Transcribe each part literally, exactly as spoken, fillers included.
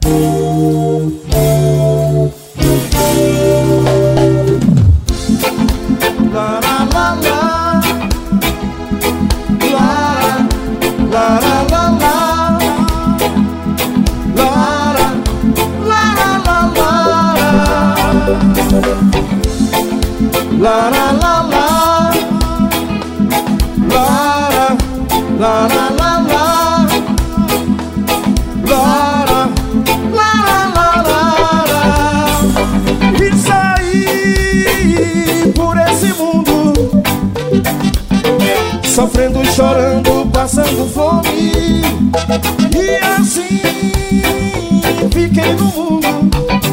Sofrendo, chorando, passando fome. E assim fiquei no mundo.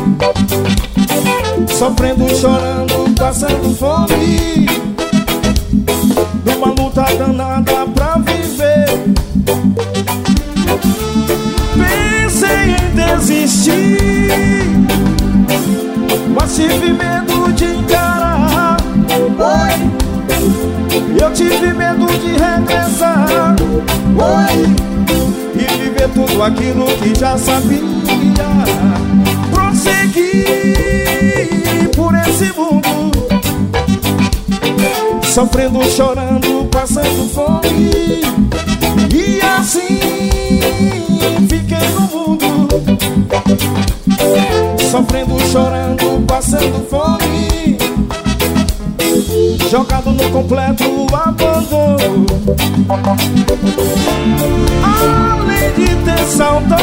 Sofrendo, chorando, passando fome. Numa luta danada pra viver. Pensei em desistir, mas tive medo de encarar. Oi. Eu tive medo de regressar, oi, e viver tudo aquilo que já sabia. Prossegui por esse mundo, sofrendo, chorando, passando fome. E assim fiquei no mundo, sofrendo, chorando, passando fome. Jogado no completo abandono. Além de ter saudade,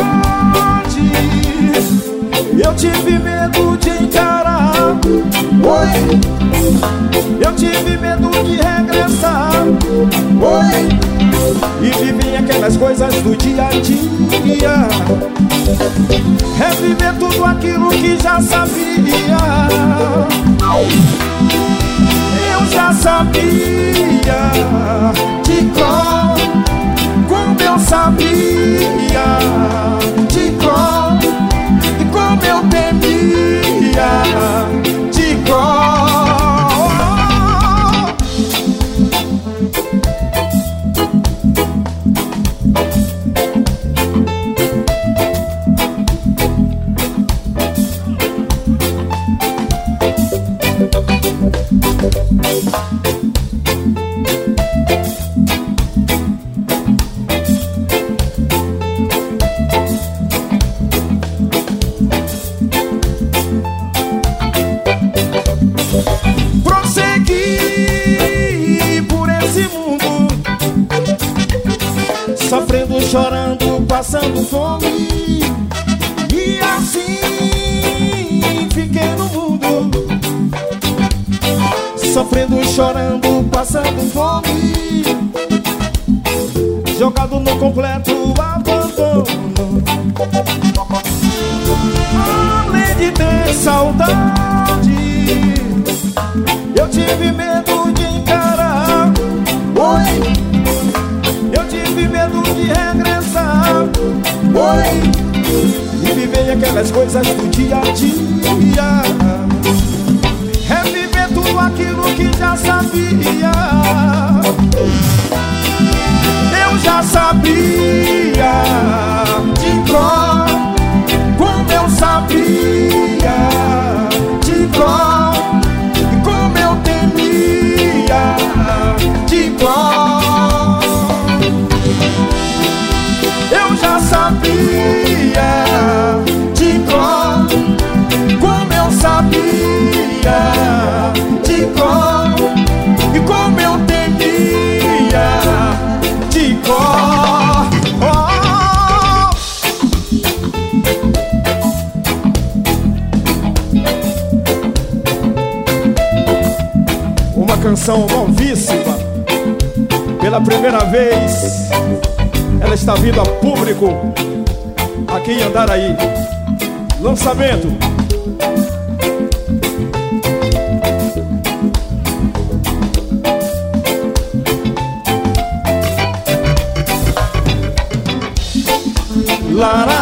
eu tive medo de encarar. Oi. Eu tive medo de regressar. Oi. E viver aquelas coisas do dia a dia. Reviver tudo aquilo que já sabia. Eu já sabia de cor, como eu sabia de cor, e como eu temia de cor. Sofrendo, chorando, passando fome. E assim fiquei no mundo, sofrendo, chorando, passando fome. Jogado no completo abandono. Além de ter saudade, eu tive medo de encarar. Oi. Eu tive medo de regressar, oi, e viver aquelas coisas do dia a dia. Reviver tudo aquilo que já sabia. Eu já sabia de cor, como eu sabia de cor, e como eu temia de cor. Eu já sabia de cor, como eu sabia de cor, e como eu temia de cor. Oh. Uma canção novíssima, pela primeira vez. Ela está vindo a público aqui em Andaraí. Lançamento. Lá,